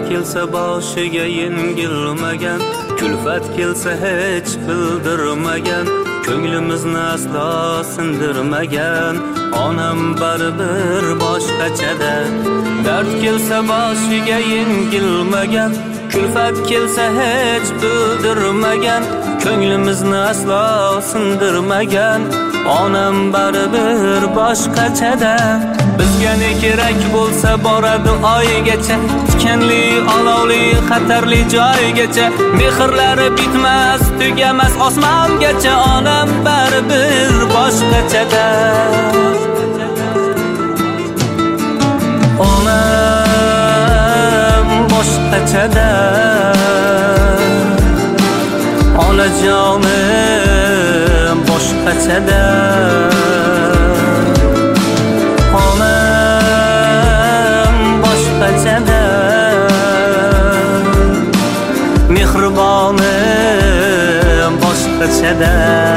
kelsa boshiga yengilmagan, kulfat kelsa hech bildirmagan, ko'nglimizni aslo sindirmagan, onam baribir boshqachada. Dard kelsa boshiga yengilmagan, kulfat kelsa hech bildirmagan, ko'nglimizni aslo sindirmagan, onam baribir boshqachada. Bizga ne kerak bo'lsa boradi oygacha, tikanli, olovli, xatarli joygacha, mehrlari bitmas, tugamas osmongacha, onam baribir boshqachada. Onam boshqachada, onajonim boshqachada. Onam boshqachada, mehribonim boshqachada.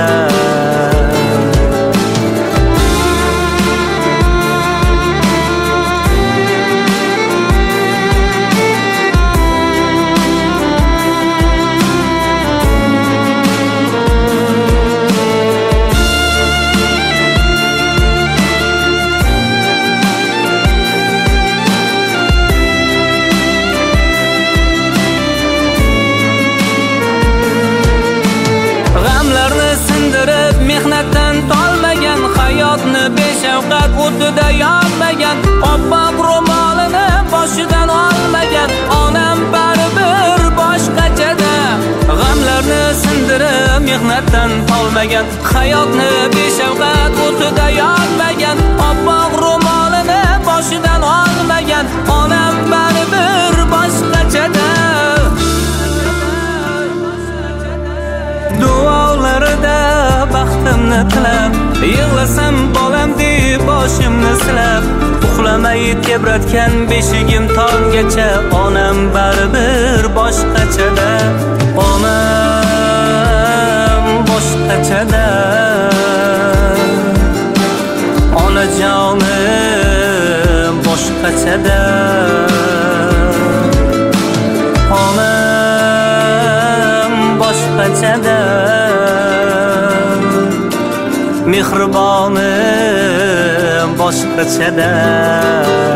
Mehnatdan tolmagan, hayotni beshafqat o'tida yonmagan, oppoq ro'molini boshidan olmagan, onam baribir boshqachada. G'amlarni sindirib mehnatdan tolmagan, hayotni beshafqat o'tida yonmagan, oppoq ro'molini boshidan olmagan, onam baribir boshqachada. Duolarida baxtimni tilab, yig'lasam bolam deb boshimni silab, uxlamay tebratgan beshigim tonggacha, onam baribir boshqachada. Onam boshqachada, onajonim boshqachada. Onam boshqachada, mehribonim boshqachada.